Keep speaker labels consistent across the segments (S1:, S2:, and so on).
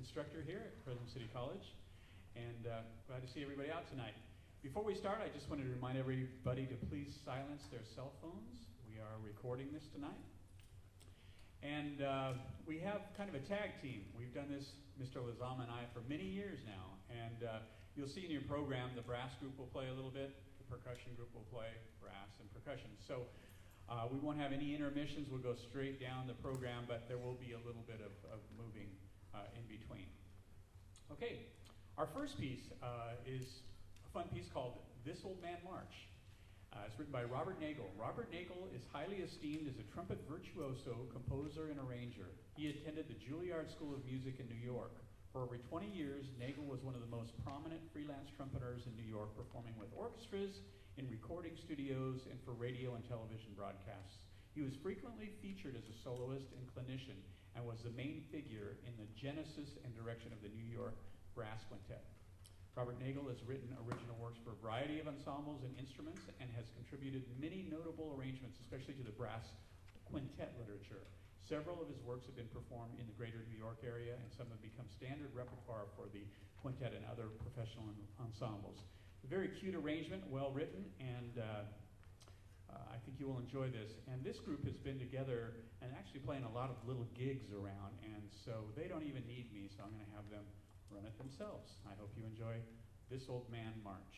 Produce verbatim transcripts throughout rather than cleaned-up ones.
S1: instructor here at Fresno City College, and uh, glad to see everybody out tonight. Before we start, I just wanted to remind everybody to please silence their cell phones. We are recording this tonight. And uh, we have kind of a tag team. We've done this, Mister Lazama and I, for many years now. And uh, you'll see in your program, the brass group will play a little bit, the percussion group will play brass and percussion. So uh, we won't have any intermissions. We'll go straight down the program, but there will be a little bit of, of moving uh, in between. Okay, our first piece uh, is a fun piece called This Old Man March. Uh, it's written by Robert Nagel. Robert Nagel is highly esteemed as a trumpet virtuoso, composer, and arranger. He attended the Juilliard School of Music in New York. For over twenty years, Nagel was one of the most prominent freelance trumpeters in New York, performing with orchestras, in recording studios, and for radio and television broadcasts. He was frequently featured as a soloist and clinician, and was the main figure in the genesis and direction of the New York Brass Quintet. Robert Nagel has written original works for a variety of ensembles and instruments and has contributed many notable arrangements, especially to the brass quintet literature. Several of his works have been performed in the greater New York area, and some have become standard repertoire for the quintet and other professional ensembles. A very cute arrangement, well written, and uh, uh, I think you will enjoy this. And this group has been together and actually playing a lot of little gigs around, and so they don't even need me, so I'm going to have them run it themselves. I hope you enjoy This Old Man March.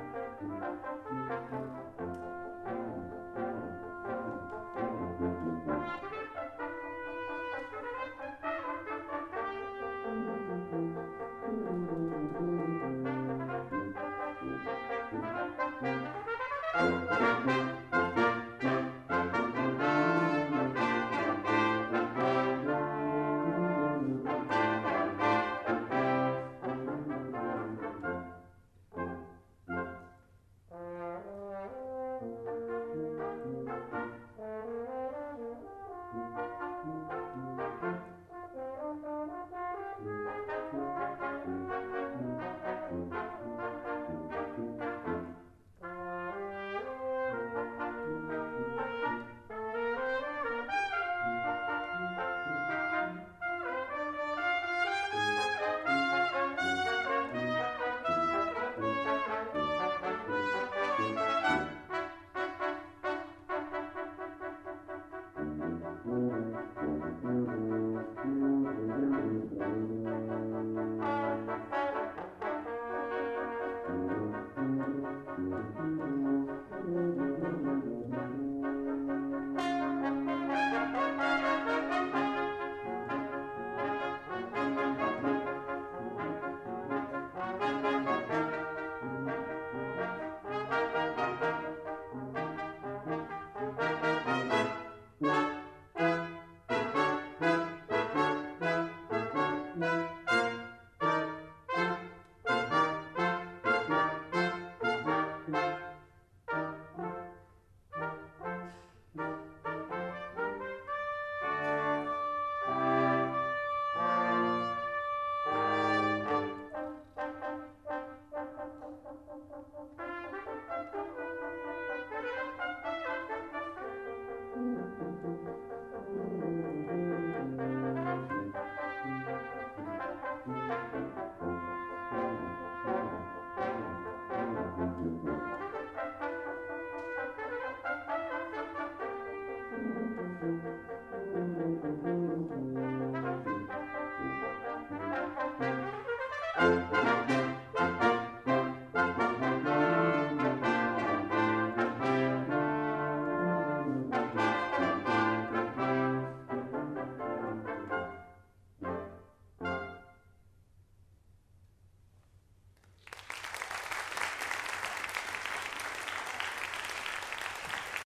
S2: Thank you.